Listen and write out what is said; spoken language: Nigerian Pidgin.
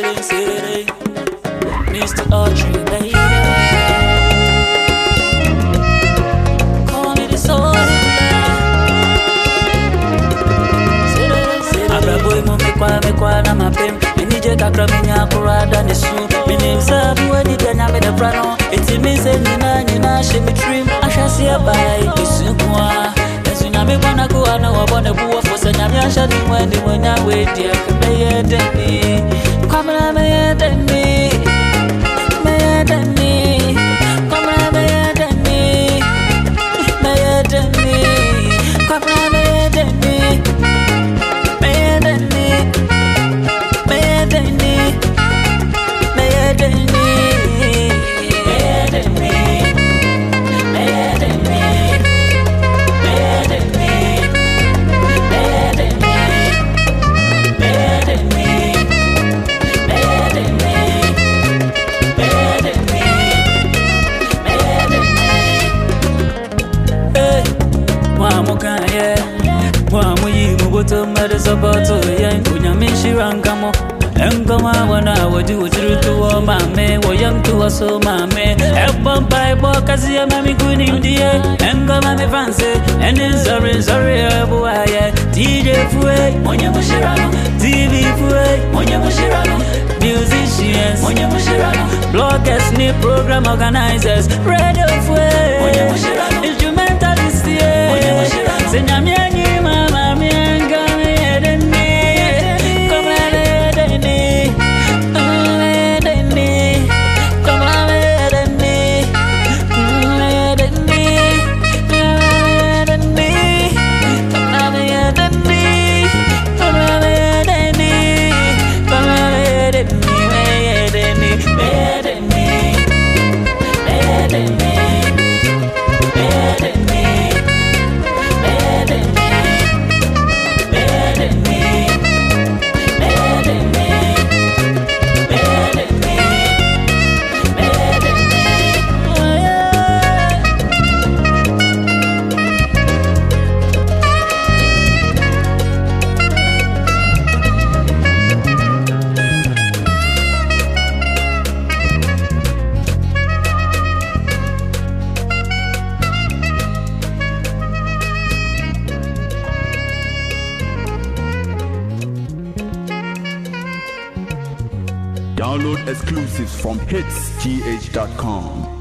city. Mr. Audrey, baby. Call me this all Abraboy mo me kwa na mapem. Nije kakra minya kurada ne su. Minim sabu edi denya me de prano. Eti mi se nyina she me trim. Ashasi abai isu kwa. Me wanna go and I wanna go for Sanya Shadi when you went away, dear. May me. Come on, may me. May me. Come on, may me. May me. Come on, may me. May me. May me. May to mother support to young Kunyamishi Rankamo. Engoma wana wadu to all my man, or young to us, so my man. Help by Bocazia, Mammy Kunim, dear. Engoma me fancy, and then sorry, boy. DJ Fue, Monya Mushirano, TV Fue, Monya Mushirano, musicians, Monya Mushirano, bloggers, new program organizers, radio Fue, Monya Mushirano, instrumentalists, Monya Mushirano, Senyamiani, Mama. Download exclusives from hitsgh.com.